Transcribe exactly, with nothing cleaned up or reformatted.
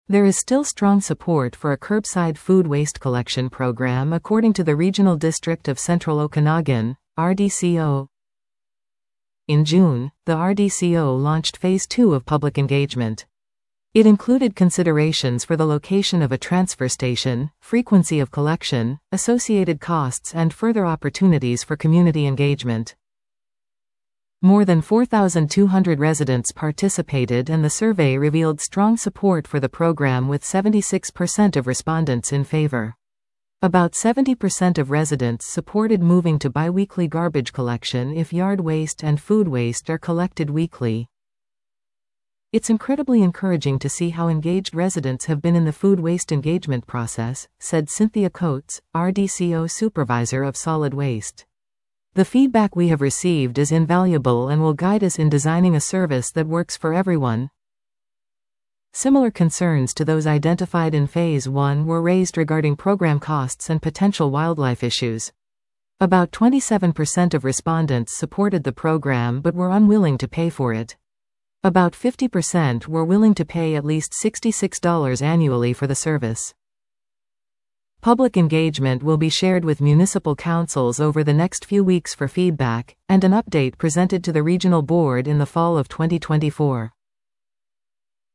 There is still strong support for a curbside food waste collection program according to the Regional District of Central Okanagan, R D C O. In June, the R D C O launched Phase two of public engagement. It included considerations for the location of a transfer station, frequency of collection, associated costs and further opportunities for community engagement. More than four thousand two hundred residents participated and the survey revealed strong support for the program with seventy-six percent of respondents in favor. About seventy percent of residents supported moving to biweekly garbage collection if yard waste and food waste are collected weekly. It's incredibly encouraging to see how engaged residents have been in the food waste engagement process, said Cynthia Coates, R D C O Supervisor of Solid Waste. The feedback we have received is invaluable and will guide us in designing a service that works for everyone. Similar concerns to those identified in Phase one were raised regarding program costs and potential wildlife issues. About twenty-seven percent of respondents supported the program but were unwilling to pay for it. About fifty percent were willing to pay at least sixty-six dollars annually for the service. Public engagement will be shared with municipal councils over the next few weeks for feedback, and an update presented to the regional board in the fall of twenty twenty-four.